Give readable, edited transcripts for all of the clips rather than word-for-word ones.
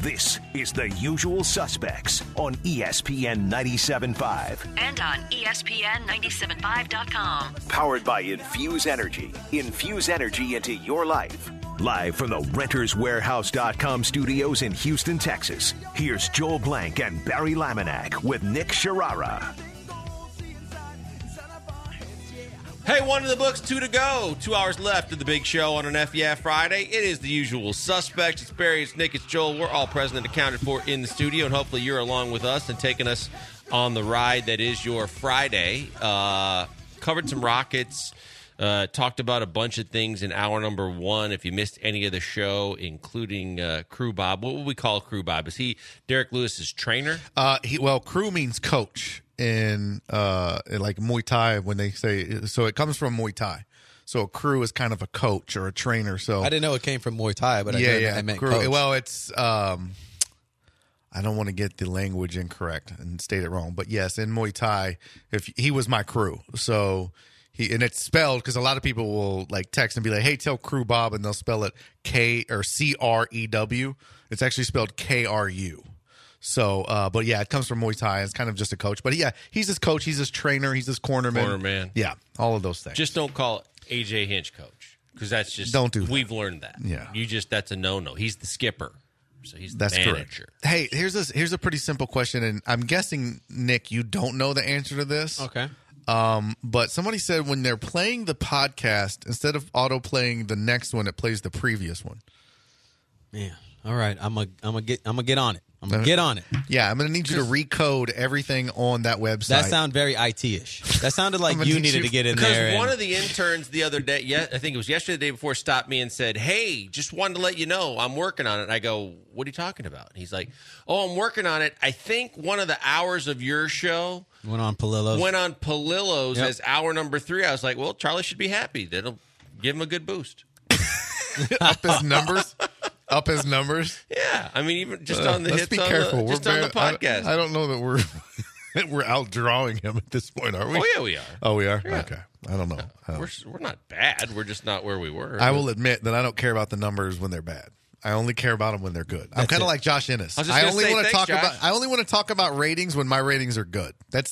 This is The Usual Suspects on ESPN 97.5. And on ESPN975.com. Powered by Infuse Energy. Infuse energy into your life. Live from the RentersWarehouse.com studios in Houston, Texas. Here's Joel Blank and Barry Laminack with Nick Sharara. Hey, one in the books, two to go. 2 hours left of the big show on an FYF Friday. It is The Usual Suspects. It's Barry, it's Nick, it's Joel. We're all present and accounted for in the studio, and hopefully you're along with us and taking us on the ride that is your Friday. Covered some Rockets, talked about a bunch of things in hour number one. If you missed any of the show, including Crew Bob. What would we call Crew Bob? Is he Derek Lewis's trainer? Crew means coach. In like Muay Thai, when they say, so it comes from Muay Thai. So a crew is kind of a coach or a trainer. So I didn't know it came from Muay Thai, but I meant crew. coach. Well, it's I don't want to get the language incorrect and state it wrong, but yes, in Muay Thai, if he was my crew, so and it's spelled because a lot of people will like text and be like, "Hey, tell Crew Bob," and they'll spell it K or CREW. It's actually spelled KRU. So, but yeah, it comes from Muay Thai. It's kind of just a coach. But yeah, he's his coach. He's his trainer. He's his cornerman. Yeah, all of those things. Just don't call AJ Hinch coach, because that's just don't do that. We've learned that. Yeah, that's a no. He's the skipper, so he's the that's manager. Correct. Hey, here's a pretty simple question, and I'm guessing Nick, you don't know the answer to this. Okay. But somebody said when they're playing the podcast, instead of auto playing the next one, it plays the previous one. Yeah. All right. I'm gonna get on it. I'm going to get on it. Yeah, I'm going to need you to recode everything on that website. That sounded very IT-ish. That sounded like you needed to get in there. Because one of the interns the other day, I think it was yesterday, the day before, stopped me and said, "Hey, just wanted to let you know I'm working on it." And I go, "What are you talking about?" And he's like, "Oh, I'm working on it. I think one of the hours of your show went on Palillo's as hour number 3." I was like, "Well, Charlie should be happy. That'll give him a good boost." Up his numbers? Up his numbers? Yeah. I mean, even just on the hits be careful. on the podcast. I don't know that we're outdrawing him at this point, are we? Oh, yeah, we are. Oh, we are? Yeah. Okay. I don't know. We're not bad. We're just not where we were. I will admit that I don't care about the numbers when they're bad. I only care about them when they're good. I'm kind of like Josh Ennis. I only want to talk about ratings when my ratings are good.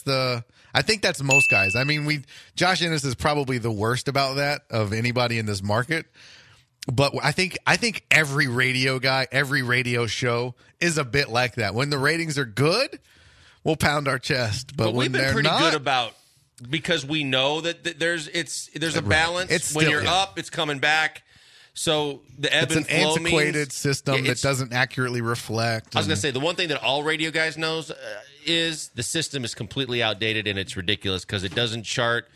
I think that's most guys. I mean, Josh Ennis is probably the worst about that of anybody in this market. But I think every radio guy, every radio show is a bit like that. When the ratings are good, we'll pound our chest. But when we've been they're pretty not, good about, because we know that there's a balance. It's when still, you're up, it's coming back. So the ebb and flow It's an antiquated means, system that doesn't accurately reflect. I was going to say, the one thing that all radio guys knows is the system is completely outdated and it's ridiculous because it doesn't chart.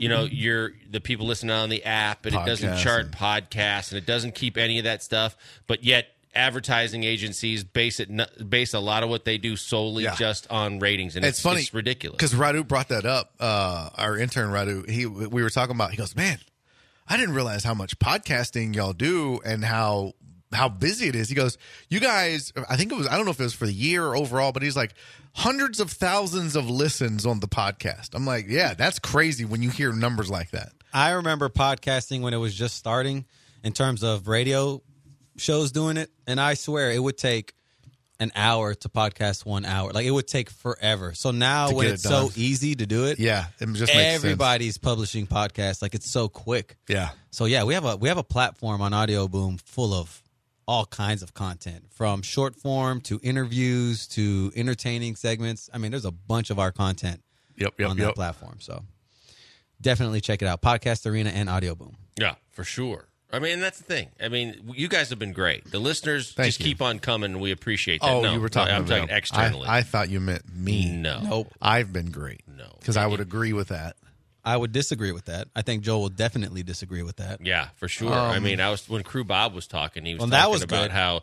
The people listening on the app, and it doesn't chart podcasts, and it doesn't keep any of that stuff. But yet, advertising agencies base a lot of what they do solely just on ratings, and it's funny. It's ridiculous. Because Radu brought that up. Our intern Radu, we were talking about. He goes, "Man, I didn't realize how much podcasting y'all do and how busy it is." He goes, "You guys, I don't know if it was for the year or overall, but he's like." Hundreds of thousands of listens on the podcast. I'm like, yeah, that's crazy when you hear numbers like that. I remember podcasting when it was just starting in terms of radio shows doing it. And I swear it would take an hour to podcast 1 hour. Like it would take forever. So now when it's so easy to do it, yeah, it just makes everybody's sense. Publishing podcasts. Like it's so quick. Yeah. So yeah, we have a platform on Audio Boom full of all kinds of content, from short form to interviews to entertaining segments. I mean, there's a bunch of our content on that platform. So definitely check it out. Podcast Arena and Audio Boom. Yeah, for sure. I mean, that's the thing. I mean, you guys have been great. The listeners keep on coming, and we appreciate that. Oh, no, you were talking I'm about talking externally. I thought you meant me. No. Nope. I've been great. No. Because I would agree with that. I would disagree with that. I think Joel will definitely disagree with that. Yeah, for sure. I mean, when Crew Bob was talking, he was talking about good. how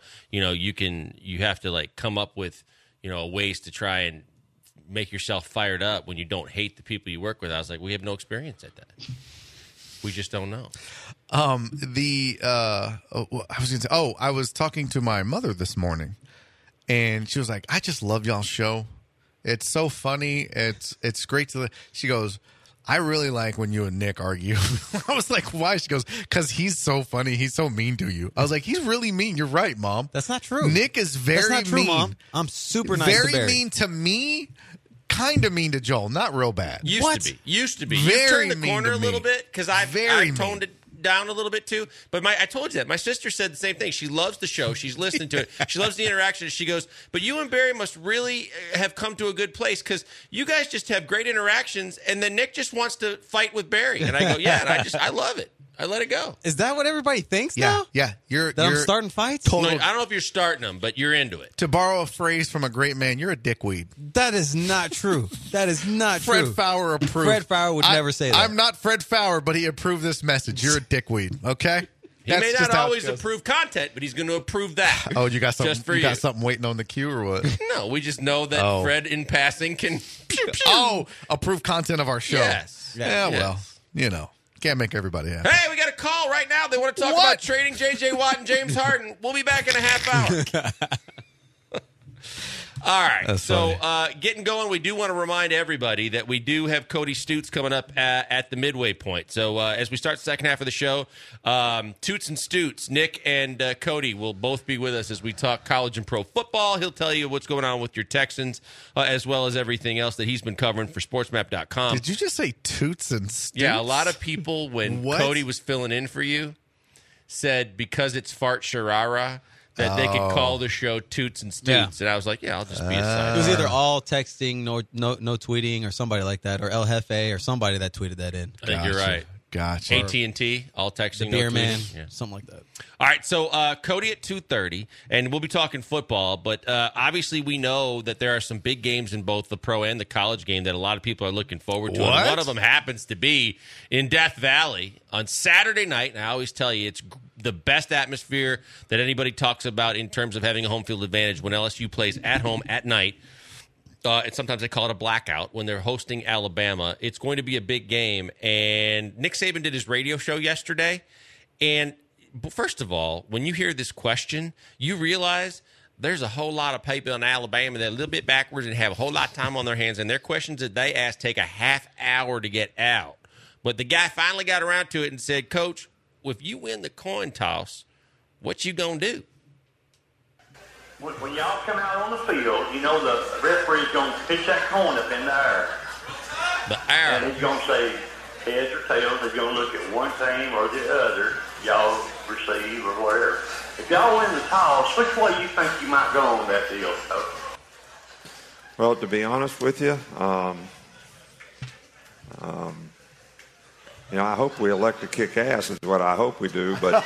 you have to like come up with ways to try and make yourself fired up when you don't hate the people you work with. I was like, we have no experience at that. We just don't know. I was talking to my mother this morning, and she was like, "I just love y'all's show. It's so funny. It's great to." She goes, I really like when you and Nick argue. I was like, why? She goes, because he's so funny. He's so mean to you. I was like, he's really mean. You're right, Mom. That's not true. Nick is very That's not true, mean. Mom. I'm super nice to Barry. Very mean to me. Kind of mean to Joel. Not real bad. Used to be. Very you turned the mean corner to a little me. bit because I toned it down a little bit too. But I told you that. My sister said the same thing. She loves the show. She's listening to it. She loves the interaction. She goes, but you and Barry must really have come to a good place because you guys just have great interactions, and then Nick just wants to fight with Barry. And I go, yeah, and I love it. I let it go. Is that what everybody thinks now? Yeah. I'm starting fights? No, I don't know if you're starting them, but you're into it. To borrow a phrase from a great man, you're a dickweed. That is not true. That is not Fred true. Fowler approved. Fred Fowler would never say that. I'm not Fred Fowler, but he approved this message. You're a dickweed, okay? He may not always approve content, but he's going to approve that. Oh, you got something? Just for you got something waiting on the queue or what? No, we just know that Fred, in passing, can pew, pew. Approve content of our show. Yes. Yeah, well, can't make everybody happy. Hey, we got a call right now. They want to talk about trading J.J. Watt and James Harden. We'll be back in a half hour. All right. That's so getting going, we do want to remind everybody that we do have Cody Stoots coming up at the midway point. So as we start the second half of the show, Toots and Stoots, Nick and Cody will both be with us as we talk college and pro football. He'll tell you what's going on with your Texans as well as everything else that he's been covering for SportsMap.com. Did you just say Toots and Stoots? Yeah, a lot of people, when Cody was filling in for you, said because it's Fart Sharara, that they could call the show Toots and Stoots. Yeah. And I was like, yeah, I'll just be a side. It was either all texting, no tweeting, or somebody like that, or El Jefe, or somebody that tweeted that in. I think you're right. Gotcha. AT&T, all texting, the Beer no Man, yeah. something like that. All right, so Cody at 2:30, and we'll be talking football, but obviously we know that there are some big games in both the pro and the college game that a lot of people are looking forward to. And one of them happens to be in Death Valley on Saturday night, and I always tell you it's the best atmosphere that anybody talks about in terms of having a home field advantage when LSU plays at home at night. And sometimes they call it a blackout when they're hosting Alabama. It's going to be a big game. And Nick Saban did his radio show yesterday. And first of all, when you hear this question, you realize there's a whole lot of people in Alabama that are a little bit backwards and have a whole lot of time on their hands. And their questions that they ask take a half hour to get out. But the guy finally got around to it and said, Coach, if you win the coin toss, what you going to do? When y'all come out on the field, you know the referee's going to pitch that coin up in the air. The air. And he's going to say heads or tails. He's going to look at one team or the other. Y'all receive or whatever. If y'all win the toss, which way you think you might go on that deal, Coach? Well, to be honest with you, I hope we elect to kick ass is what I hope we do, but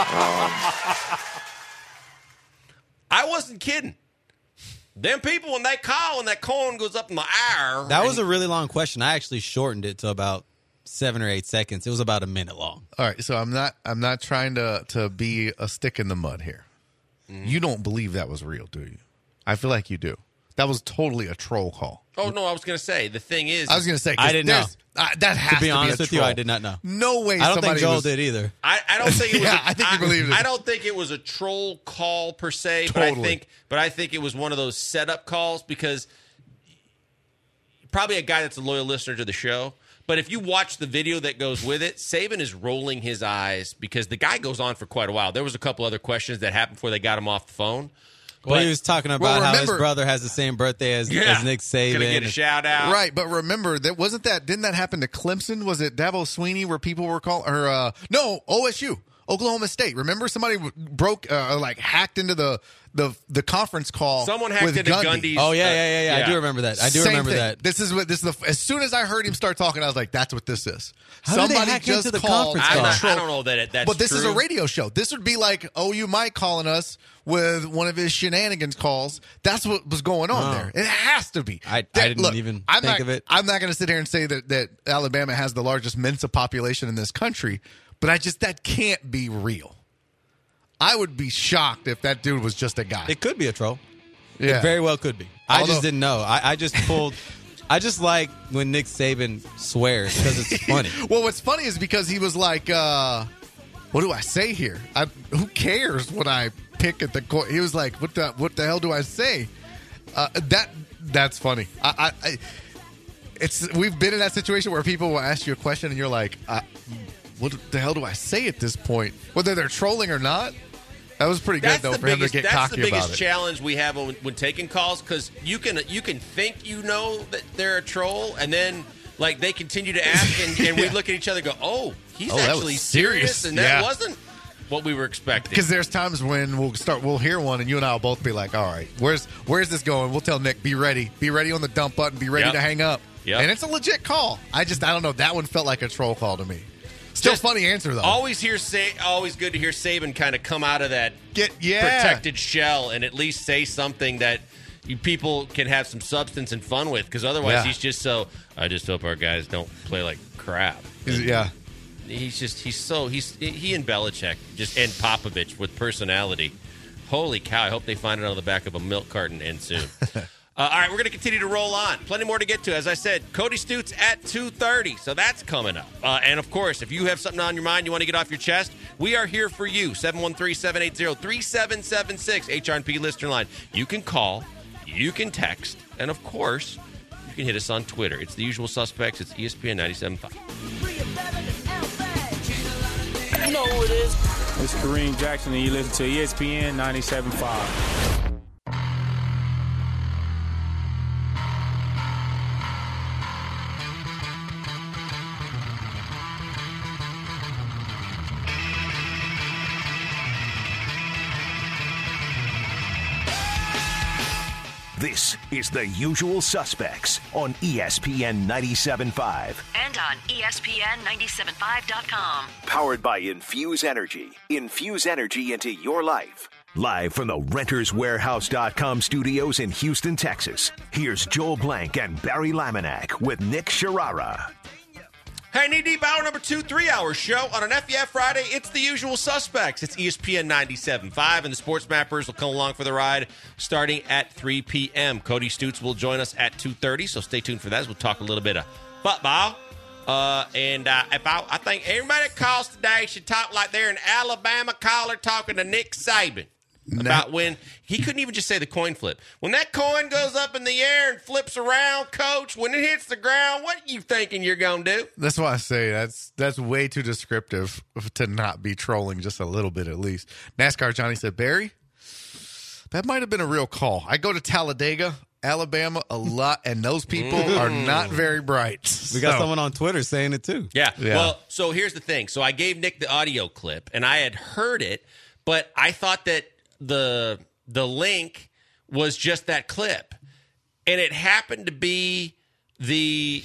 I wasn't kidding. Them people, when they call and that coin goes up in the air. That was a really long question. I actually shortened it to about 7 or 8 seconds. It was about a minute long. All right, so I'm not trying to be a stick in the mud here. Mm-hmm. You don't believe that was real, do you? I feel like you do. That was totally a troll call. Oh, no, I was going to say, the thing is... I was going to say... I didn't know. That has to be honest with troll. you, I did not know. No way I don't think Joel did either. I don't think it was... I think you believed it. I don't think it was a troll call per se, Totally. but I think it was one of those setup calls because probably a guy that's a loyal listener to the show. But if you watch the video that goes with it, Saban is rolling his eyes because the guy goes on for quite a while. There was a couple other questions that happened before they got him off the phone. Well, he was talking about how his brother has the same birthday as Nick Saban. Gonna get a shout out. Right, but remember, didn't that happen to Clemson? Was it Dabo Sweeney where people were calling, or no, OSU, Oklahoma State. Remember somebody hacked into the conference call. Someone hacked into Gundy's. Oh yeah. I do remember that. Remember that. This is as soon as I heard him start talking, I was like, that's what this is. How did they hack into the conference call? I don't know that's But this true. is a radio show. This would be like OU Mike calling us with one of his shenanigans calls. That's what was going on there. It has to be. I didn't even think of it. I'm not going to sit here and say that Alabama has the largest Mensa population in this country, but that can't be real. I would be shocked if that dude was just a guy. It could be a troll. Yeah. It very well could be. I just didn't know. I just pulled... I just like when Nick Saban swears because it's funny. Well, what's funny is because he was like, what do I say here? Who cares what I pick at the court? He was like, what the hell do I say? That's funny. we've been in that situation where people will ask you a question and you're like, what the hell do I say at this point? Whether they're trolling or not. That was pretty good, though, for him to get cocky about it. That's the biggest challenge we have when taking calls, because you can think you know that they're a troll, and then like they continue to ask, and we look at each other and go, oh, he's actually serious, and that wasn't what we were expecting. Because there's times when we'll hear one, and you and I will both be like, all right, where's this going? We'll tell Nick, be ready on the dump button, be ready to hang up. Yep. And it's a legit call. I don't know, that one felt like a troll call to me. Still just funny answer, though. Always good to hear Saban kind of come out of that protected shell and at least say something that people can have some substance and fun with, because otherwise he's just so, I just hope our guys don't play like crap. He and Belichick and Popovich with personality. Holy cow, I hope they find it on the back of a milk carton and soon. All right, we're going to continue to roll on. Plenty more to get to. As I said, Cody Stutes at 2:30, so that's coming up. And, of course, if you have something on your mind you want to get off your chest, we are here for you. 713-780-3776, HRP listener line. You can call, you can text, and, of course, you can hit us on Twitter. It's the usual suspects. It's ESPN 97.5. You know who it is. It's Kareem Jackson, and you listen to ESPN 97.5. This is The Usual Suspects on ESPN 97.5. And on ESPN975.com. Powered by Infuse Energy. Infuse energy into your life. Live from the RentersWarehouse.com studios in Houston, Texas. Here's Joel Blank and Barry Laminack with Nick Sharara. Hey, Knee Deep Hour number 2, 3-hour show on an FEF Friday. It's The Usual Suspects. It's ESPN 97.5, and the Sports Mappers will come along for the ride starting at 3 p.m. Cody Stutes will join us at 2:30, so stay tuned for that as we'll talk a little bit of football. I think everybody that calls today should talk like they're an Alabama caller talking to Nick Saban. About when he couldn't even just say the coin flip. When that coin goes up in the air and flips around, Coach, when it hits the ground, what are you thinking you're going to do? That's why I say that's way too descriptive to not be trolling just a little bit at least. NASCAR Johnny said, Barry, that might have been a real call. I go to Talladega, Alabama a lot, and those people are not very bright. We got someone on Twitter saying it too. Yeah. Well, so here's the thing. So I gave Nick the audio clip, and I had heard it, but I thought that the link was just that clip, and it happened to be the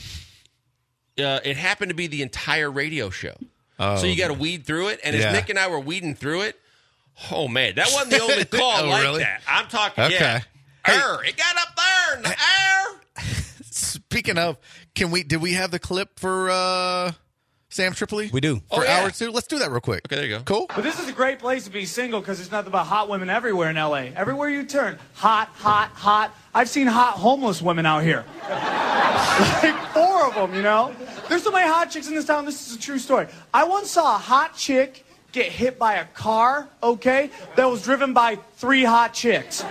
entire radio show. So you got to weed through it, and as Nick and I were weeding through it, oh man, that wasn't the only call like that. I'm talking, it got up there in the air. Speaking of, did we have the clip for Sam Tripoli? We do. For hour 2? Let's do that real quick. Okay, there you go. Cool. But this is a great place to be single because there's nothing but hot women everywhere in L.A. Everywhere you turn, hot, hot, hot. I've seen hot homeless women out here. Like 4 of them, you know? There's so many hot chicks in this town. This is a true story. I once saw a hot chick get hit by a car, that was driven by 3 hot chicks.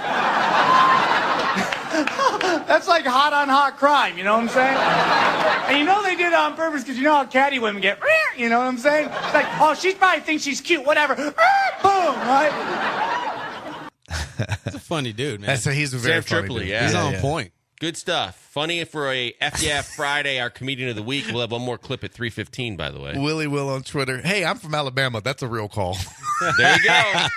That's like hot on hot crime, you know what I'm saying? And you know they did it on purpose because you know how catty women get, you know what I'm saying? It's like, oh, she probably thinks she's cute, whatever. Boom, right? He's a funny dude, man. He's a very Sam Tripoli, funny dude. He's on point. Good stuff. Funny for a FEF Friday, our comedian of the week. We'll have one more clip at 3:15, by the way. Willie Will on Twitter. Hey, I'm from Alabama. That's a real call. There you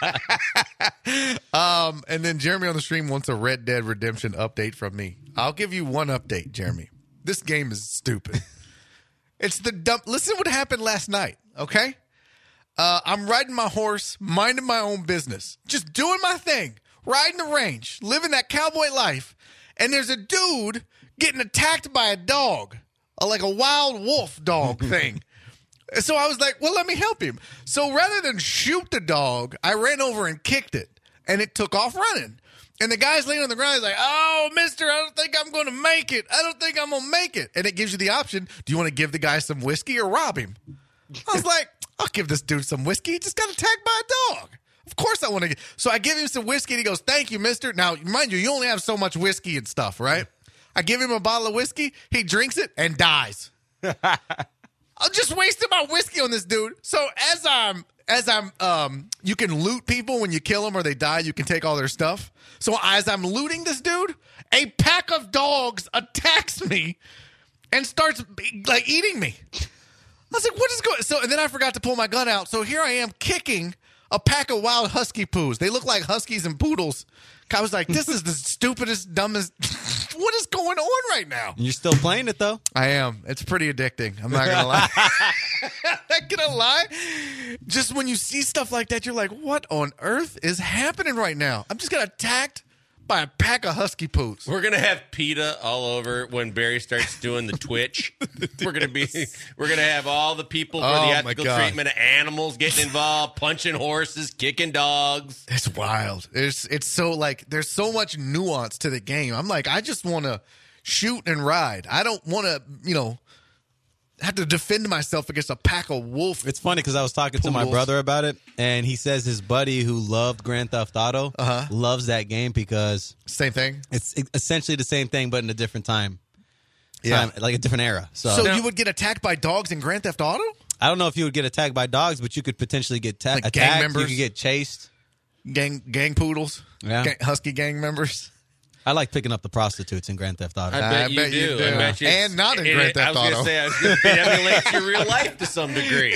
go. And then Jeremy on the stream wants a Red Dead Redemption update from me. I'll give you one update, Jeremy. This game is stupid. It's the dumb. Listen what happened last night, okay? I'm riding my horse, minding my own business, just doing my thing, riding the range, living that cowboy life. And there's a dude getting attacked by a dog, like a wild wolf dog thing. So I was like, well, let me help him. So rather than shoot the dog, I ran over and kicked it, and it took off running. And the guy's laying on the ground. He's like, oh, mister, I don't think I'm going to make it. I don't think I'm going to make it. And it gives you the option, do you want to give the guy some whiskey or rob him? I was like, I'll give this dude some whiskey. He just got attacked by a dog. Of course I want to. So I give him some whiskey, and he goes, thank you, mister. Now, mind you, you only have so much whiskey and stuff, right? I give him a bottle of whiskey. He drinks it and dies. I'm just wasting my whiskey on this dude. So as I'm you can loot people when you kill them or they die. You can take all their stuff. So as I'm looting this dude, a pack of dogs attacks me and starts like eating me. I was like, what is going on? So, and then I forgot to pull my gun out. So here I am kicking a pack of wild husky poos. They look like huskies and poodles. I was like, this is the stupidest, dumbest. What is going on right now? You're still playing it, though. I am. It's pretty addicting. I'm not going to lie. I'm not going to lie. Just when you see stuff like that, you're like, what on earth is happening right now? I'm just getting attacked by a pack of husky poos. We're gonna have PETA all over when Barry starts doing the Twitch. We're gonna have all the people for the ethical treatment of animals getting involved, punching horses, kicking dogs. It's wild. It's so like there's so much nuance to the game. I'm like, I just want to shoot and ride. I don't want to, have to defend myself against a pack of wolf. It's funny because I was talking to my brother about it, and he says his buddy who loved Grand Theft Auto loves that game because same thing. It's essentially the same thing, but in a different time. Yeah, like a different era. So you would get attacked by dogs in Grand Theft Auto? I don't know if you would get attacked by dogs, but you could potentially get attacked. Gang members? You could get chased. Gang poodles? Yeah. Husky gang members? I like picking up the prostitutes in Grand Theft Auto. I bet you do. I bet you and not in Grand Theft Auto. I was going to say, it emulates your real life to some degree.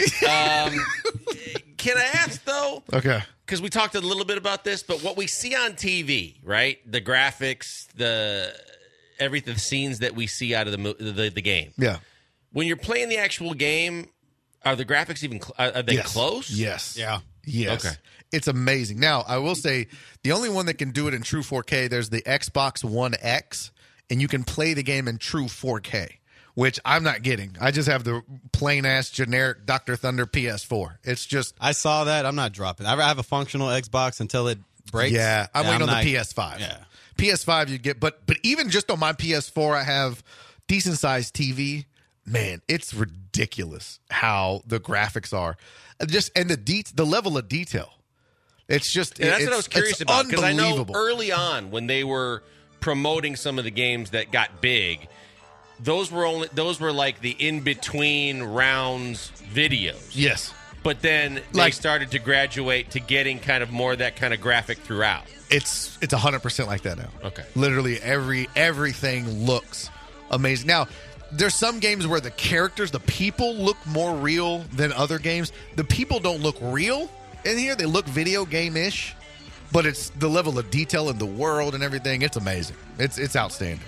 Can I ask, though? Okay. Because we talked a little bit about this, but what we see on TV, right? The graphics, the scenes that we see out of the game. Yeah. When you're playing the actual game, are the graphics even are they close? Yes. Yeah. Yes. Okay. It's amazing. Now, I will say the only one that can do it in true 4K, there's the Xbox One X, and you can play the game in true 4K, which I'm not getting. I just have the plain-ass generic Dr. Thunder PS4. It's just... I saw that. I'm not dropping. I have a functional Xbox until it breaks. Yeah, I'm waiting on the PS5. Yeah. PS5 you get, but even just on my PS4, I have decent-sized TV. Man, it's ridiculous how the graphics are. And the level of detail. It's just that's what I was curious about, because I know unbelievable. early on when they were promoting some of the games that got big, those were like the in between rounds videos. Yes, but then they started to graduate to getting kind of more of that kind of graphic throughout. It's 100% like that now. Okay, literally everything looks amazing now. There's some games where the characters, the people look more real than other games. The people don't look real in here. They look video game-ish, but it's the level of detail in the world and everything. It's amazing. It's outstanding.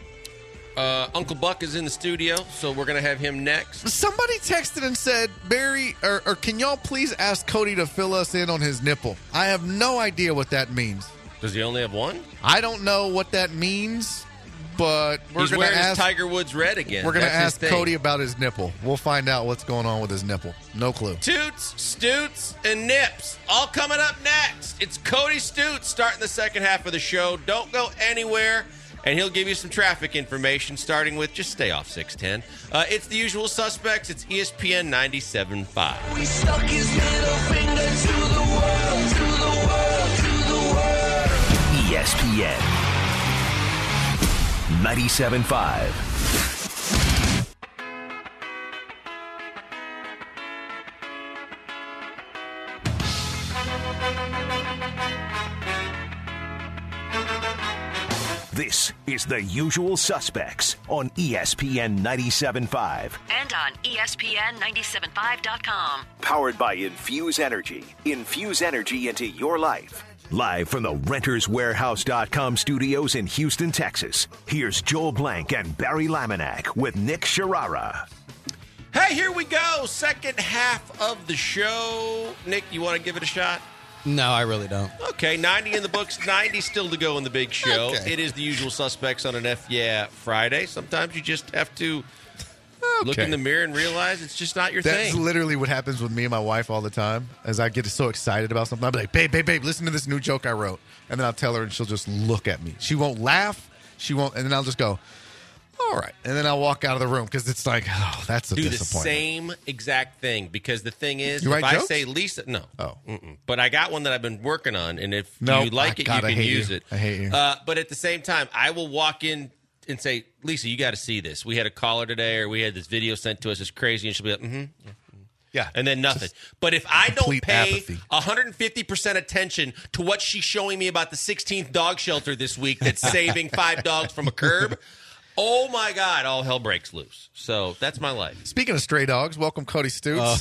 Uncle Buck is in the studio, so we're going to have him next. Somebody texted and said, Barry, or can y'all please ask Cody to fill us in on his nipple? I have no idea what that means. Does he only have one? I don't know what that means. But he's wearing his Tiger Woods red again. We're going to ask Cody about his nipple. We'll find out what's going on with his nipple. No clue. Toots, Stoots, and Nips. All coming up next. It's Cody Stoots starting the second half of the show. Don't go anywhere. And he'll give you some traffic information, starting with just stay off 610. It's the usual suspects. It's ESPN 97.5. We stuck his middle finger to the world, to the world, to the world. ESPN 97.5. This is The Usual Suspects on ESPN 97.5. And on ESPN975.com. Powered by Infuse Energy. Infuse energy into your life. Live from the RentersWarehouse.com studios in Houston, Texas, here's Joel Blank and Barry Laminack with Nick Sharara. Hey, here we go. Second half of the show. Nick, you want to give it a shot? No, I really don't. Okay, 90 in the books, 90 still to go in the big show. Okay. It is the usual suspects on an Friday. Sometimes you just have to look in the mirror and realize it's just not your That's thing. literally what happens with me and my wife all the time. As I get so excited about something, I'll be like, babe, listen to this new joke I wrote. And then I'll tell her and she'll just look at me. She won't laugh. And then I'll just go, all right. And then I'll walk out of the room because it's like, oh, that's a disappointment. Do the same exact thing, because the thing is, you if write I jokes? say Lisa, no. Oh. But I got one that I've been working on, and if No, you like it, you can use it. I hate you. But at the same time, I will walk in and say, Lisa, you got to see this. We had a caller today, or we had this video sent to us. It's crazy. And she'll be like, mm-hmm. Yeah. And then nothing. But if I don't complete pay apathy. 150% attention to what she's showing me about the 16th dog shelter this week that's saving 5 dogs from a curb, oh my God, all hell breaks loose. So that's my life. Speaking of stray dogs, welcome Cody Stoots.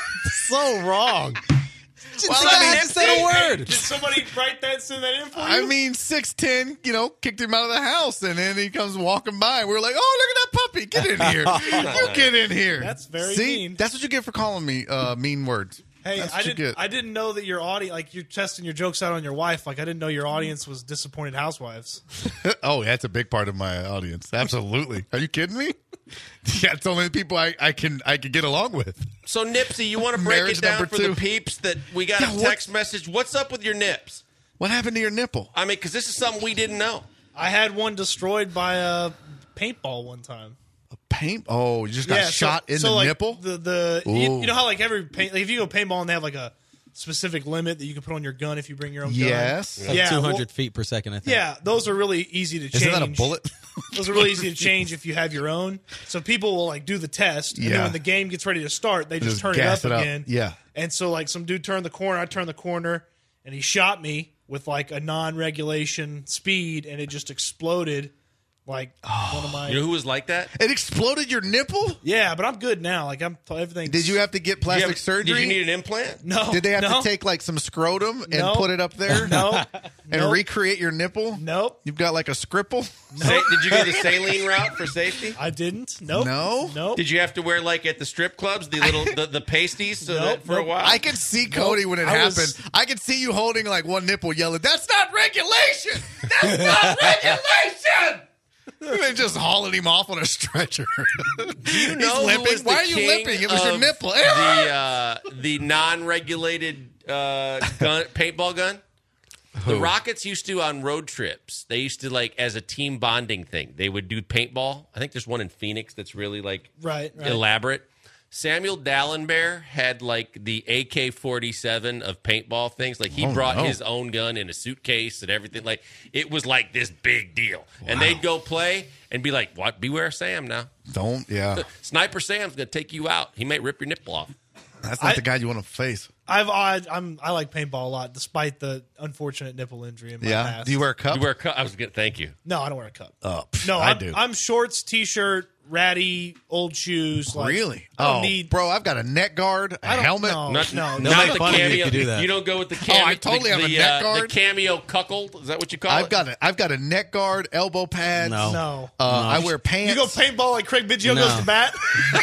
So wrong. Well, I mean, said a word. Did somebody write that, send that in for you? I mean, 6'10", kicked him out of the house, and then he comes walking by, and we're like, oh, look at that puppy. Get in here. You get in here. That's very See? mean. That's what you get for calling me mean words. Hey, That's what you get. I didn't know that your audience, like you're testing your jokes out on your wife. Like I didn't know your audience was disappointed housewives. Oh, that's a big part of my audience. Absolutely. Are you kidding me? Yeah, it's only the people I can get along with. So, Nipsey, you want to break Marriage it down number for 2. the peeps that we got a text message? What's up with your nips? What happened to your nipple? I mean, because this is something we didn't know. I had one destroyed by a paintball one time. Paint? Oh, you just got shot in the nipple? You know how like if you go paintball and they have like a specific limit that you can put on your gun if you bring your own gun? Yes. Like 200 feet per second, I think. Yeah, those are really easy to change. Isn't that a bullet? Those are really easy to change if you have your own. So people will like do the test, and then when the game gets ready to start, they just turn it up again. Yeah. And so like some dude turned the corner, I turned the corner, and he shot me with like a non-regulation speed, and it just exploded. Like one of my, You know who was like that? It exploded your nipple? yeah, but I'm good now. Like I'm everything. Did you have to get plastic surgery? Did you need an implant? No. Did they have no, to take like some scrotum and No. put it up there? No. And Nope. recreate your nipple? Nope. You've got like a scripple? Did you go the saline route for safety? I didn't. Nope. No? Nope. Did you have to wear like at the strip clubs the little the pasties so that for a while? I could see Cody when it happened. I could see you holding like one nipple yelling, "That's not regulation! That's not regulation!" And then just hauling him off on a stretcher. You know who limping. was the Why are you king limping? It was your of nipple. The non-regulated paintball gun? The Rockets used to, on road trips, they used to, like, as a team bonding thing, they would do paintball. I think there's one in Phoenix that's really, like, Right. elaborate. Samuel Dallenberg had, like, the AK-47 of paintball things. Like, he brought his own gun in a suitcase and everything. Like, it was, like, this big deal. Wow. And they'd go play and be like, what? Beware Sam now. Sniper Sam's going to take you out. He may rip your nipple off. That's not the guy you want to face. I like paintball a lot, despite the unfortunate nipple injury in my past. Do you wear a cup? You wear a cup? I was good. Thank you. No, I don't wear a cup. No, I do. I'm shorts, t-shirt, ratty, old shoes. Like, Really? I don't need. Bro, I've got a neck guard, a helmet. No, Not make the fun of you if cameo. you do that. You don't go with the cameo. I totally have a neck guard. The cameo cuckold. Is that what you call I've it? got a neck guard, elbow pads. No. I wear pants. You go paintball like Craig Biggio goes to bat?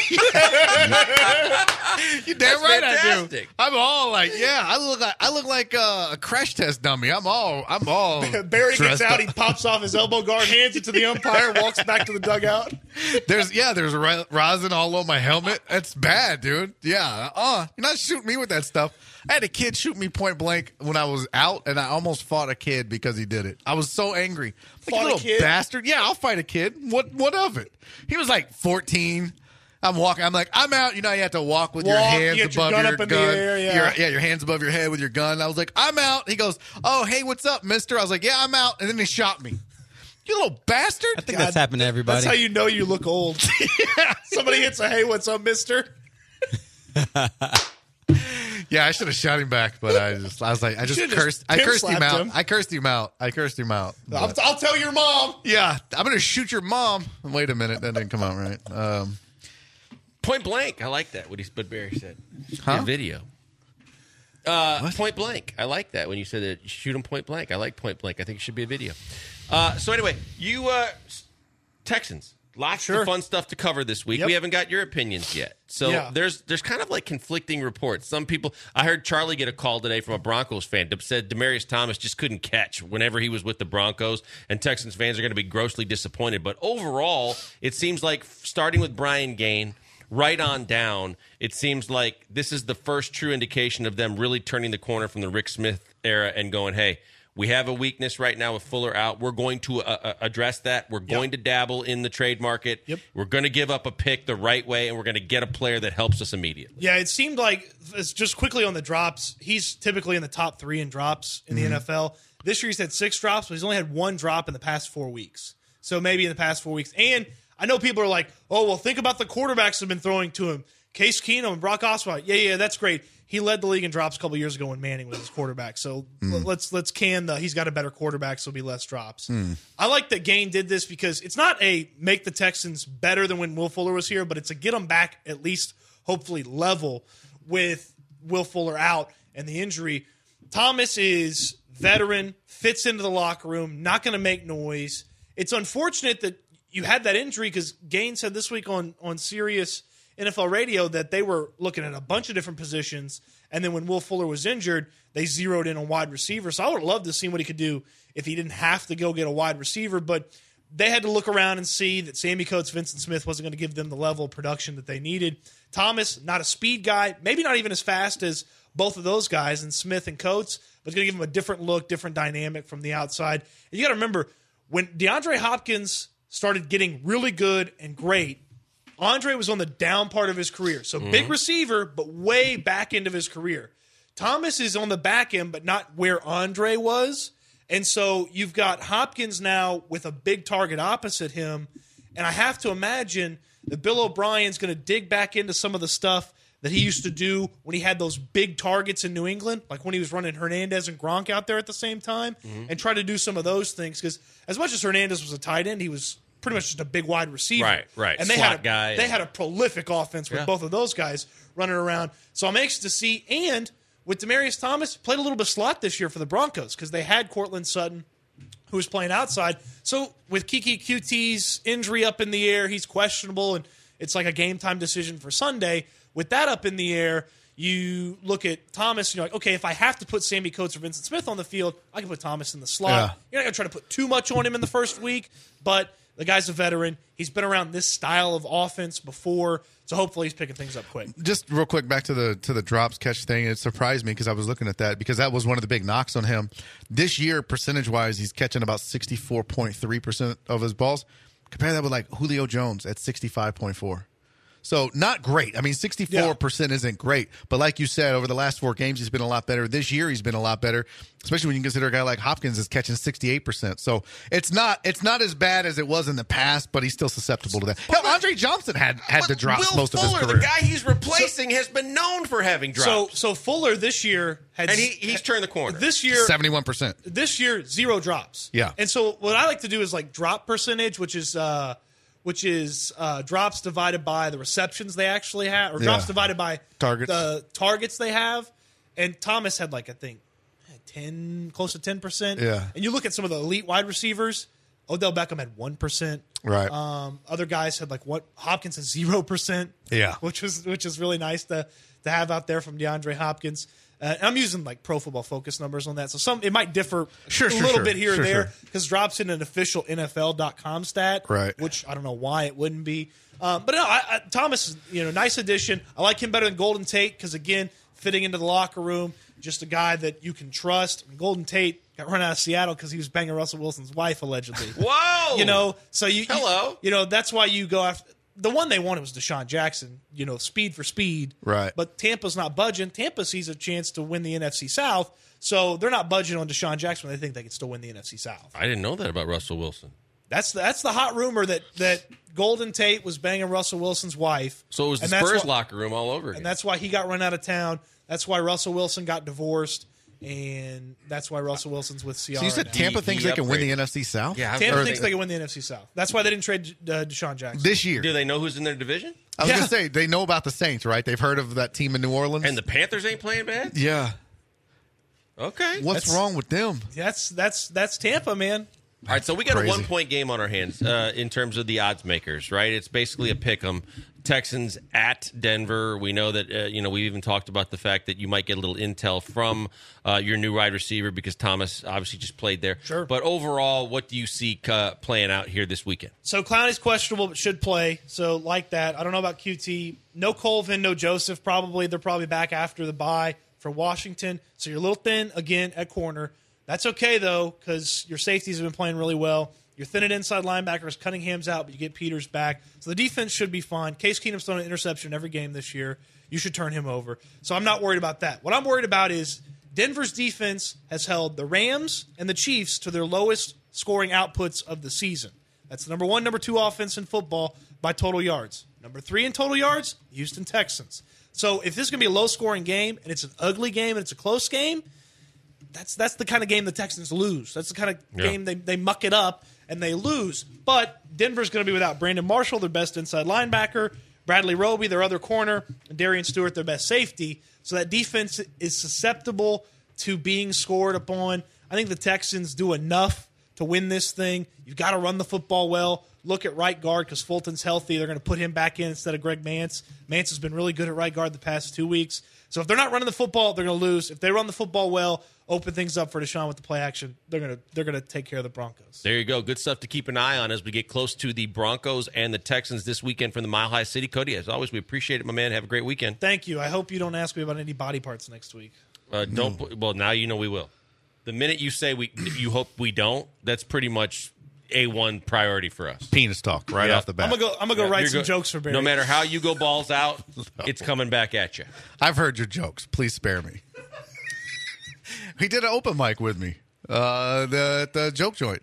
You damn right I do. fantastic. I'm all like, yeah. I look like a crash test dummy. I'm all. Barry gets dressed out, up. he pops off his elbow guard, hands it to the umpire, walks back to the dugout. There's rosin all over my helmet. That's bad, dude. Yeah. You're not shooting me with that stuff. I had a kid shoot me point blank when I was out, and I almost fought a kid because he did it. I was so angry. Like, Fought a you little kid? bastard. Yeah, I'll fight a kid. What of it? He was like 14. I'm walking. I'm like, I'm out. You know, you have to walk with your hands you get your above gun your up in gun. the air, Your hands above your head with your gun. I was like, I'm out. He goes, oh, hey, what's up, mister? I was like, yeah, I'm out. And then he shot me. You little bastard. I think that's happened to everybody. That's how you know you look old. Somebody hits a, hey, what's up, mister? Yeah, I should have shot him back, but I just cursed. I cursed him out. I cursed him out. I'll tell your mom. Yeah, I'm going to shoot your mom. Wait a minute. That didn't come out right. Point blank. I like that. What Barry said. Huh? In video. Point blank. I like that when you said that. You shoot him point blank. I like point blank. I think it should be a video. So anyway, you Texans. Lots of fun stuff to cover this week. Yep. We haven't got your opinions yet. So there's kind of like conflicting reports. Some people, I heard Charlie get a call today from a Broncos fan that said Demaryius Thomas just couldn't catch whenever he was with the Broncos, and Texans fans are going to be grossly disappointed. But overall, it seems like starting with Brian Gaine, right on down, it seems like this is the first true indication of them really turning the corner from the Rick Smith era and going, hey, we have a weakness right now with Fuller out. We're going to address that. We're going to dabble in the trade market. Yep. We're going to give up a pick the right way, and we're going to get a player that helps us immediately. Yeah, it seemed like, it's just quickly on the drops, he's typically in the top 3 in drops in the NFL. This year he's had 6 drops, but he's only had 1 drop in the past 4 weeks. So maybe in the past 4 weeks. And I know people are like, oh, well, think about the quarterbacks that have been throwing to him. Case Keenum and Brock Osweiler. Yeah, that's great. He led the league in drops a couple years ago when Manning was his quarterback. So let's can the he's got a better quarterback, so it'll be less drops. I like that Gain did this because it's not a make the Texans better than when Will Fuller was here, but it's a get them back at least hopefully level with Will Fuller out and the injury. Thomas is veteran, fits into the locker room, not going to make noise. It's unfortunate that you had that injury because Gain said this week on Sirius NFL radio that they were looking at a bunch of different positions, and then when Will Fuller was injured, they zeroed in on wide receiver. So I would love to see what he could do if he didn't have to go get a wide receiver, but they had to look around and see that Sammy Coates, Vincent Smith wasn't going to give them the level of production that they needed. Thomas, not a speed guy, maybe not even as fast as both of those guys, and Smith and Coates, but it's going to give him a different look, different dynamic from the outside. And you got to remember, when DeAndre Hopkins started getting really good and great, Andre was on the down part of his career. So big receiver, but way back end of his career. Thomas is on the back end, but not where Andre was. And so you've got Hopkins now with a big target opposite him. And I have to imagine that Bill O'Brien's going to dig back into some of the stuff that he used to do when he had those big targets in New England, like when he was running Hernandez and Gronk out there at the same time, and try to do some of those things. Because as much as Hernandez was a tight end, he was pretty much just a big wide receiver. Right. And they Slot had a prolific offense with both of those guys running around. So I'm anxious to see. And with Demaryius Thomas, played a little bit of slot this year for the Broncos because they had Cortland Sutton, who was playing outside. So with Kiki QT's injury up in the air, he's questionable, and it's like a game-time decision for Sunday. With that up in the air, you look at Thomas, and you're like, okay, if I have to put Sammy Coates or Vincent Smith on the field, I can put Thomas in the slot. Yeah. You're not going to try to put too much on him in the first week, but the guy's a veteran. He's been around this style of offense before, so hopefully he's picking things up quick. Just real quick, back to the drops catch thing. It surprised me because I was looking at that because that was one of the big knocks on him. This year, percentage-wise, he's catching about 64.3% of his balls. Compare that with like Julio Jones at 65.4%. So not great. I mean, 64% isn't great. But like you said, over the last 4 games, he's been a lot better. This year, he's been a lot better, especially when you consider a guy like Hopkins is catching 68%. So it's not as bad as it was in the past, but he's still susceptible to that. Hell, Andre Johnson had the drops most of his career. The guy he's replacing, has been known for having drops. So Fuller this year had, and he's turned the corner. This year, 71%. This year, 0 drops. Yeah. And so what I like to do is like drop percentage, which is drops divided by the receptions they actually have, or drops divided by the targets they have. And Thomas had like, I think, close to 10%. Yeah. And you look at some of the elite wide receivers, Odell Beckham had 1%. Right. Other guys had like Hopkins had 0%. Yeah. Which is really nice to have out there from DeAndre Hopkins. I'm using like Pro Football Focus numbers on that, so it might differ a little bit here or there because drops in an official NFL.com stat, right? Which I don't know why it wouldn't be. But no, Thomas, nice addition. I like him better than Golden Tate because again, fitting into the locker room, just a guy that you can trust. Golden Tate got run out of Seattle because he was banging Russell Wilson's wife allegedly. Whoa! So that's why you go after. The one they wanted was Deshaun Jackson, speed for speed. Right. But Tampa's not budging. Tampa sees a chance to win the NFC South, so they're not budging on Deshaun Jackson when they think they can still win the NFC South. I didn't know that about Russell Wilson. That's the hot rumor that Golden Tate was banging Russell Wilson's wife. So it was the Spurs locker room all over again. And that's why he got run out of town. That's why Russell Wilson got divorced. And that's why Russell Wilson's with Ciara. So you said Tampa thinks they can win the NFC South? Yeah, Tampa thinks they can win the NFC South. That's why they didn't trade Deshaun Jackson. This year. Do they know who's in their division? I was going to say, they know about the Saints, right? They've heard of that team in New Orleans. And the Panthers ain't playing bad? Yeah. Okay. What's wrong with them? That's Tampa, man. All right, so we got a 1-point game on our hands in terms of the odds makers, right? It's basically a pick 'em. Texans at Denver. We know that we even talked about the fact that you might get a little intel from your new wide receiver because Thomas obviously just played there. Sure. But overall, what do you see playing out here this weekend? So Clowney's questionable but should play. So like that. I don't know about QT. No Colvin, no Joseph. Probably they're probably back after the bye for Washington. So you're a little thin again at corner. That's okay, though, because your safeties have been playing really well. You're thin at inside linebackers. Cunningham's out, but you get Peters back. So the defense should be fine. Case Keenum's thrown an interception every game this year. You should turn him over. So I'm not worried about that. What I'm worried about is Denver's defense has held the Rams and the Chiefs to their lowest scoring outputs of the season. That's the number 1, number 2 offense in football by total yards. Number 3 in total yards, Houston Texans. So if this is going to be a low-scoring game, and it's an ugly game, and it's a close game, that's the kind of game the Texans lose. That's the kind of game they muck it up, and they lose. But Denver's going to be without Brandon Marshall, their best inside linebacker, Bradley Roby, their other corner, and Darian Stewart, their best safety. So that defense is susceptible to being scored upon. I think the Texans do enough to win this thing. You've got to run the football well. Look at right guard because Fulton's healthy. They're going to put him back in instead of Greg Mance. Mance has been really good at right guard the past 2 weeks. So if they're not running the football, they're going to lose. If they run the football well, open things up for Deshaun with the play action, they're going to take care of the Broncos. There you go. Good stuff to keep an eye on as we get close to the Broncos and the Texans this weekend from the Mile High City. Cody, as always, we appreciate it, my man. Have a great weekend. Thank you. I hope you don't ask me about any body parts next week. Well, now you know we will. The minute you say you hope we don't, that's pretty much A1 priority for us. Penis talk right off the bat. I'm gonna go write some jokes for Barry. No matter how you go balls out, it's coming back at you. I've heard your jokes. Please spare me. He did an open mic with me. The joke joint.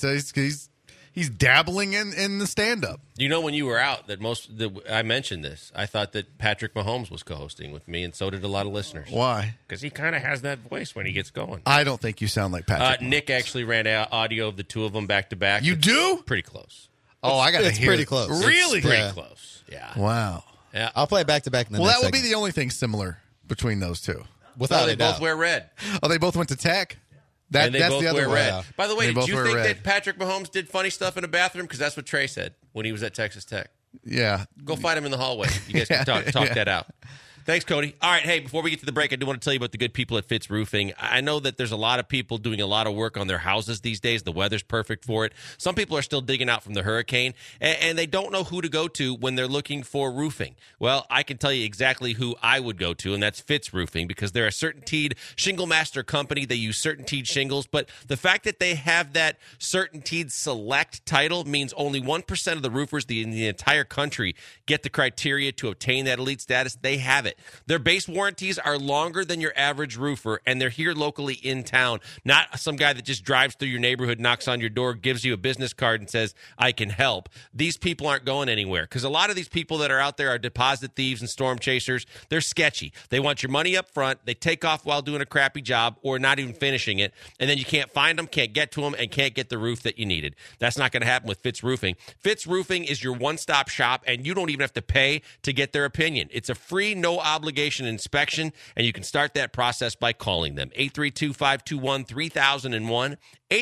He's dabbling in the stand up. You know, when you were out, I mentioned this. I thought that Patrick Mahomes was co-hosting with me, and so did a lot of listeners. Why? Because he kind of has that voice when he gets going. I don't think you sound like Patrick. Nick actually ran audio of the two of them back to back. You do? Pretty close. Oh, I got to hear. It's pretty close. Really? It's pretty close. Yeah. Wow. Yeah. I'll play it back to back in the next that will segment. be the only thing similar between those two. Without they a doubt. both wear red. Oh, they both went to Tech? And they that's both the other wear one. red. By the way, They did both you wear think red. that Patrick Mahomes did funny stuff in a bathroom? Because that's what Trey said when he was at Texas Tech. Yeah. Go fight him in the hallway. You guys can talk that out. Thanks, Cody. All right, hey, before we get to the break, I do want to tell you about the good people at Fitz Roofing. I know that there's a lot of people doing a lot of work on their houses these days. The weather's perfect for it. Some people are still digging out from the hurricane, and they don't know who to go to when they're looking for roofing. Well, I can tell you exactly who I would go to, and that's Fitz Roofing, because they're a CertainTeed Shingle Master company. They use CertainTeed shingles, but the fact that they have that CertainTeed Select title means only 1% of the roofers in the entire country get the criteria to obtain that elite status. They have it. Their base warranties are longer than your average roofer, and they're here locally in town. Not some guy that just drives through your neighborhood, knocks on your door, gives you a business card, and says, I can help. These people aren't going anywhere, because a lot of these people that are out there are deposit thieves and storm chasers. They're sketchy. They want your money up front. They take off while doing a crappy job or not even finishing it, and then you can't find them, can't get to them, and can't get the roof that you needed. That's not going to happen with Fitz Roofing. Fitz Roofing is your one-stop shop, and you don't even have to pay to get their opinion. It's a free, no-obligation inspection, and you can start that process by calling them. 832-521-3001,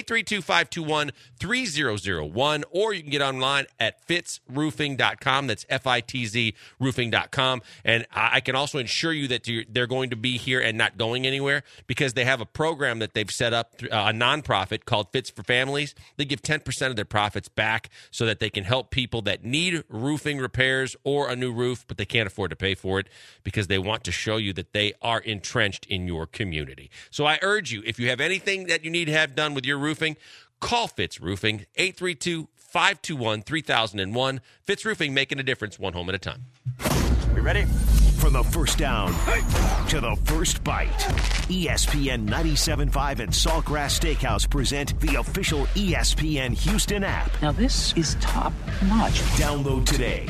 832-521-3001, or you can get online at fitzroofing.com. That's F-I-T-Z roofing.com. And I can also ensure you that they're going to be here and not going anywhere, because they have a program that they've set up, a nonprofit called Fitz for Families. They give 10% of their profits back so that they can help people that need roofing repairs or a new roof, but they can't afford to pay for it, because they want to show you that they are entrenched in your community. So I urge you, if you have anything that you need to have done with your roofing, call Fitz Roofing, 832-521-3001. Fitz Roofing, making a difference one home at a time. We ready? From the first down to the first bite, ESPN 97.5 and Saltgrass Steakhouse present the official ESPN Houston app. Now this is top notch. Download today.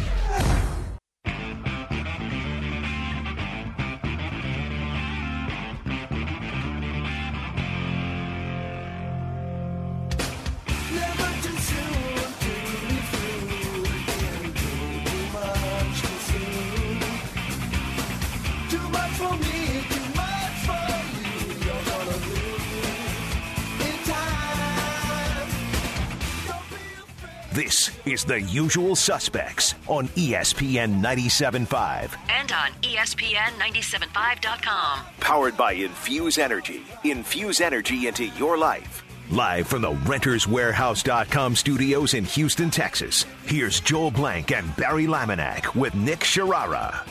This is The Usual Suspects on ESPN 97.5. And on ESPN975.com. Powered by Infuse Energy. Infuse energy into your life. Live from the RentersWarehouse.com studios in Houston, Texas. Here's Joel Blank and Barry Laminack with Nick Sharara.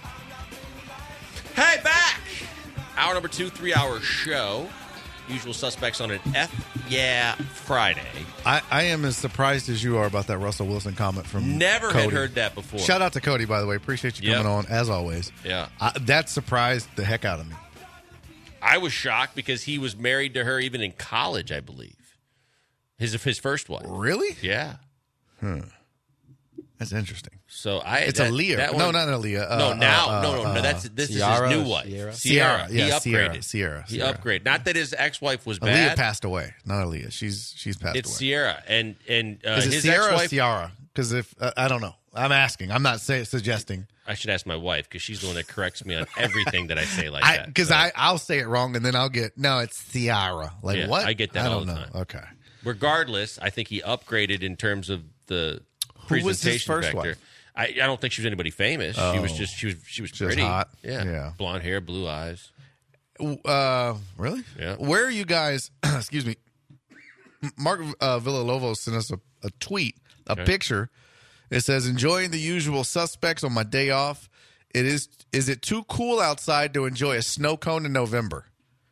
Hey, back! Hour number 2, 3-hour show. Usual Suspects on an Friday. I am as surprised as you are about that Russell Wilson comment from Never Cody. had heard that before. Shout out to Cody, by the way. Appreciate you coming on, as always. Yeah. That surprised the heck out of me. I was shocked because he was married to her even in college, I believe. His first wife. Really? Yeah. That's interesting. So it's Aaliyah. No, not Aaliyah. No. This Ciara, is his new wife, Ciara. He upgraded. Ciara. He upgraded. Not that his ex-wife was bad. Aaliyah passed away. Not Aaliyah. She's passed away. It's Ciara, and is it his Ciara ex-wife. or Ciara? Because if I don't know, I'm asking. I'm not suggesting. I should ask my wife because she's the one that corrects me on everything that I say like that. Because I'll say it wrong and then I'll get it's Ciara. Like Yeah, what? I get that I all don't the know. time. Okay. Regardless, I think he upgraded in terms of the Who was his presentation first vector. wife? I don't think she was anybody famous. She was Just pretty hot. Yeah. Yeah. Blonde hair, blue eyes. Really? Yeah. Where are you guys? Excuse me. Mark Villalobos sent us a tweet, a picture. It says, "Enjoying the usual suspects on my day off. Is it too cool outside to enjoy a snow cone in November?"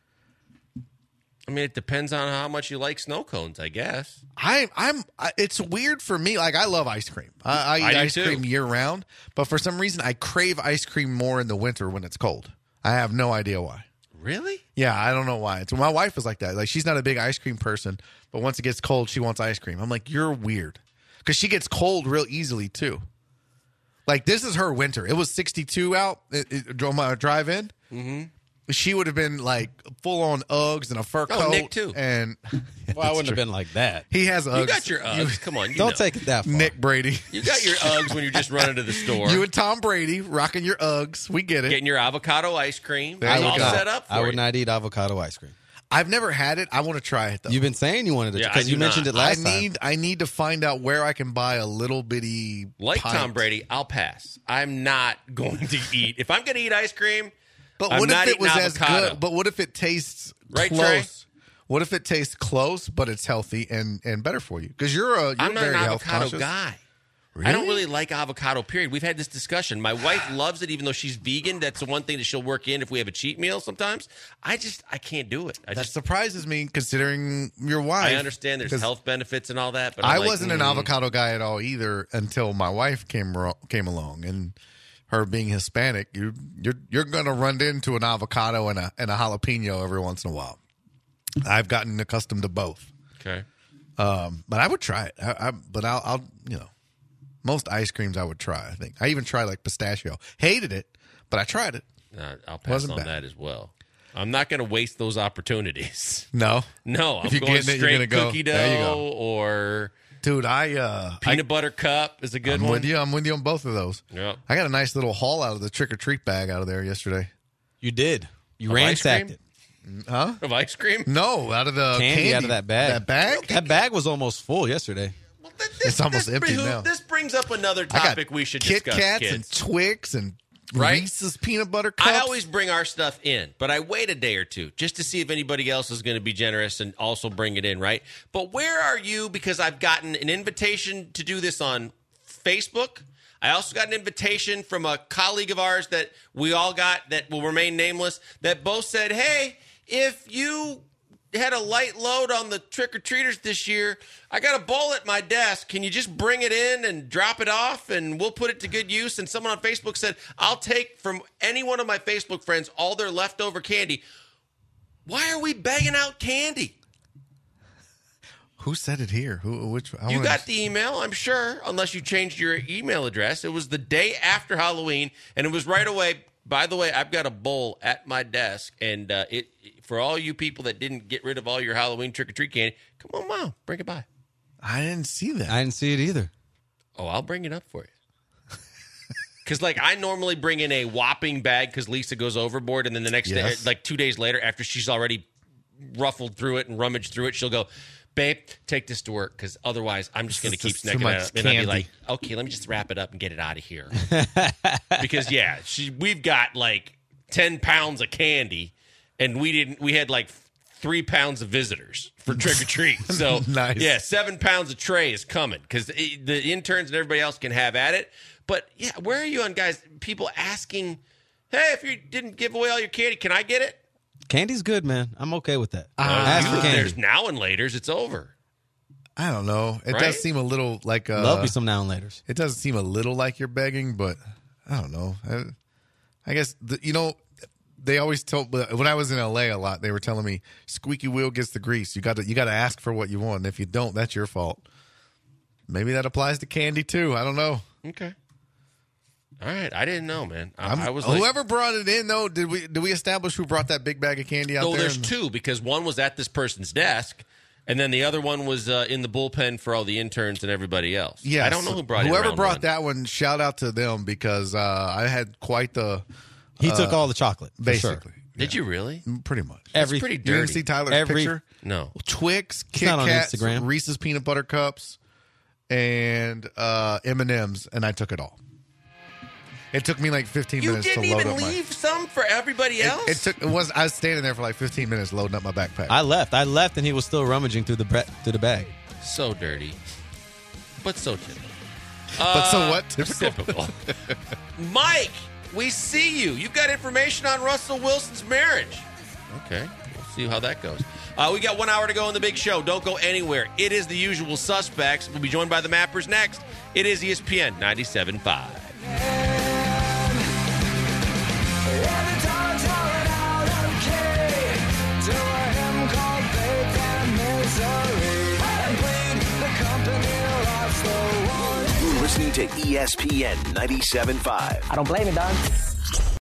I mean, it depends on how much you like snow cones, I guess. It's weird for me. Like, I love ice cream. I eat do ice too. cream year round, but for some reason, I crave ice cream more in the winter when it's cold. I have no idea why. Really? Yeah, I don't know why. My wife is like that. Like, she's not a big ice cream person, but once it gets cold, she wants ice cream. I'm like, you're weird. Because she gets cold real easily, too. Like, this is her winter. It was 62 out on my drive in. Mm-hmm. She would have been, like, full-on Uggs and a fur coat. Nick, too. And Well, I wouldn't have been like that. he has Uggs. You got your Uggs. Come on. Don't take it that far. Nick Brady. You got your Uggs when you're just running to the store. You and Tom Brady rocking your Uggs. We get it. Getting your avocado ice cream. There It's you all go. set up for I would you. not eat avocado ice cream. I've never had it. I want to try it, though. You've been saying you wanted to Yeah, because I you do mentioned not. it last time. I need to find out where I can buy a little bitty Like pint. Tom Brady, I'll pass. I'm not going to eat. If I'm going to eat ice cream, But I'm what not if it was eating as avocado. good? But what if it tastes Right, close? Trey? What if it tastes close, but it's healthy and better for you? Because you're I'm not very an health avocado conscious. guy. Really? I don't really like avocado, period. We've had this discussion. My wife loves it, even though she's vegan. That's the one thing that she'll work in if we have a cheat meal sometimes. I can't do it. That surprises me, considering your wife. I understand there's 'cause health benefits and all that, but I I'm like, wasn't an avocado guy at all either until my wife came along, and her being Hispanic, you're going to run into an avocado and a jalapeno every once in a while. I've gotten accustomed to both. Okay. But I would try it. But I'll most ice creams I would try. I think I even tried like pistachio. Hated it, but I tried it. I'll pass Wasn't on bad. that as well. I'm not going to waste those opportunities. No, No, I'm If you're going getting it, you're straight gonna go. cookie There you dough go. or dude, I peanut butter cup is a good I'm one. with you. I'm with you on both of those. Yep. I got a nice little haul out of the trick or treat bag out of there yesterday. You did. You Of ice ransacked cream? it. Huh? Of ice cream? No, out of the Candy out of that bag. That bag? That bag was almost full yesterday. Well, It's almost empty now. This brings up another I got topic we should Kit discuss, Kats kids. and Twix and Right? Reese's peanut butter cups. I always bring our stuff in, but I wait a day or two just to see if anybody else is going to be generous and also bring it in, right? But where are you? Because I've gotten an invitation to do this on Facebook. I also got an invitation from a colleague of ours that we all got that will remain nameless that both said, hey, if you had a light load on the trick-or-treaters this year, I got a bowl at my desk. Can you just bring it in and drop it off, and we'll put it to good use? And someone on Facebook said, I'll take from any one of my Facebook friends all their leftover candy. Why are we begging out candy? Who said it here? You got the email, I'm sure, unless you changed your email address. It was the day after Halloween, and it was right away. By the way, I've got a bowl at my desk, and for all you people that didn't get rid of all your Halloween trick-or-treat candy, come on, Mom, bring it by. I didn't see that. I didn't see it either. Oh, I'll bring it up for you. Because, I normally bring in a whopping bag because Lisa goes overboard, and then the next day, 2 days later, after she's already ruffled through it and rummaged through it, she'll go, babe, take this to work because otherwise I'm just going to keep snacking it up. And I'll be like, okay, let me just wrap it up and get it out of here. Because, we've got 10 pounds of candy, and we had 3 pounds of visitors for trick or treat. So, Nice. 7 pounds of tray is coming because the interns and everybody else can have at it. But, where are you on, guys? People asking, hey, if you didn't give away all your candy, can I get it? Candy's good, man. I'm okay with that. Ask for candy. There's now and laters. It's over. I don't know. It Right? does seem a little like Love me some now and laters. It does seem a little like you're begging, but I don't know. I guess they always told when I was in LA a lot. They were telling me squeaky wheel gets the grease. You got to ask for what you want. And if you don't, that's your fault. maybe that applies to candy too. I don't know. Okay. All right, I didn't know, man. I was like, whoever brought it in though. Did we establish who brought that big bag of candy out there? No, there's two because one was at this person's desk, and then the other one was in the bullpen for all the interns and everybody else. Yeah, I don't know who brought it. Whoever brought that one, shout out to them because I had quite the. He took all the chocolate, basically. Sure. Did you really? Pretty much. That's pretty dirty. You didn't see Tyler's picture? No. Twix, Kit Kats, Reese's peanut butter cups, and M&Ms, and I took it all. It took me like 15 minutes to load up. You didn't even leave some for everybody else? I was standing there for like 15 minutes loading up my backpack. I left, and he was still rummaging through the bag. So dirty, but so typical. But so what? Typical. Mike, we see you. You've got information on Russell Wilson's marriage. Okay, we'll see how that goes. We got 1 hour to go in the big show. Don't go anywhere. It is the usual suspects. We'll be joined by the Mappers next. It is ESPN 97.5. You're listening to ESPN 97.5. I don't blame it, Don.